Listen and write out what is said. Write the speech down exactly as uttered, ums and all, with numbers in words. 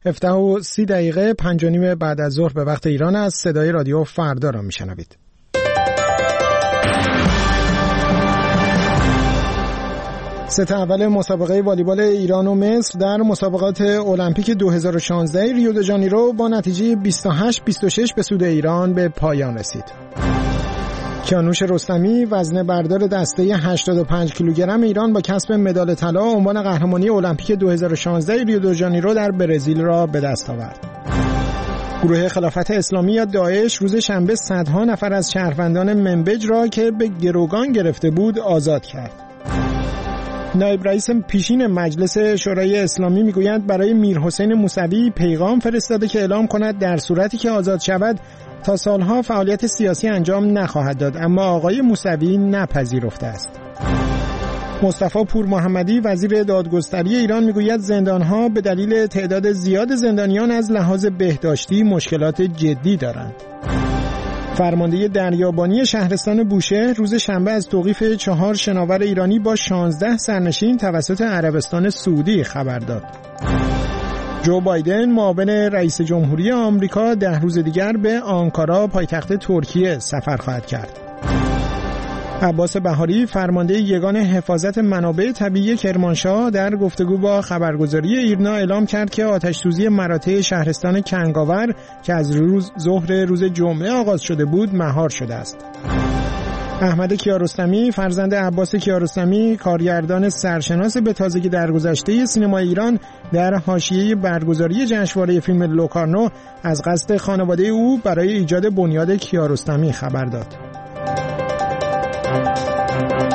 هفده و سی دقیقه پنج و نیم بعد از ظهر به وقت ایران است. صدای رادیو فردا را میشنوید. ست اول مسابقه والیبال ایران و مصر در مسابقات المپیک دو هزار و شانزده ریو د ژانیرو با نتیجه بیست و هشت بیست و شش به سود ایران به پایان رسید. کیانوش رستمی وزنه بردار دسته هشتاد و پنج کیلوگرم ایران با کسب مدال طلا عنوان قهرمانی المپیک دو هزار و شانزده ریو د ژانیرو در برزیل را به دست آورد. گروه خلافت اسلامی یا داعش روز شنبه صدها نفر از شهروندان منبج را که به گروگان گرفته بود آزاد کرد. نایب رئیس پیشین مجلس شورای اسلامی میگوید برای میرحسین موسوی پیغام فرستاده که اعلام کند در صورتی که آزاد شود تا سالها فعالیت سیاسی انجام نخواهد داد، اما آقای موسوی نپذیرفته است. مصطفی پور محمدی وزیر دادگستری ایران میگوید زندانها به دلیل تعداد زیاد زندانیان از لحاظ بهداشتی مشکلات جدی دارند. فرمانده دریابانی شهرستان بوشهر روز شنبه از توقیف چهار شناور ایرانی با شانزده سرنشین توسط عربستان سعودی خبر داد. جو بایدن معاون رئیس جمهوری آمریکا ده روز دیگر به آنکارا پایتخت ترکیه سفر خواهد کرد. عباس بهاری فرمانده یگان حفاظت منابع طبیعی کرمانشاه در گفتگو با خبرگزاری ایرنا اعلام کرد که آتش‌سوزی مراتع شهرستان کنگاور که از روز ظهر روز جمعه آغاز شده بود مهار شده است. احمد کیارستمی فرزند عباس کیارستمی کارگردان سرشناس به تازگی درگذشته سینما ایران در حاشیه برگزاری جشنواره فیلم لوکارنو از قصد خانواده او برای ایجاد بنیاد کیارستمی خبر داد.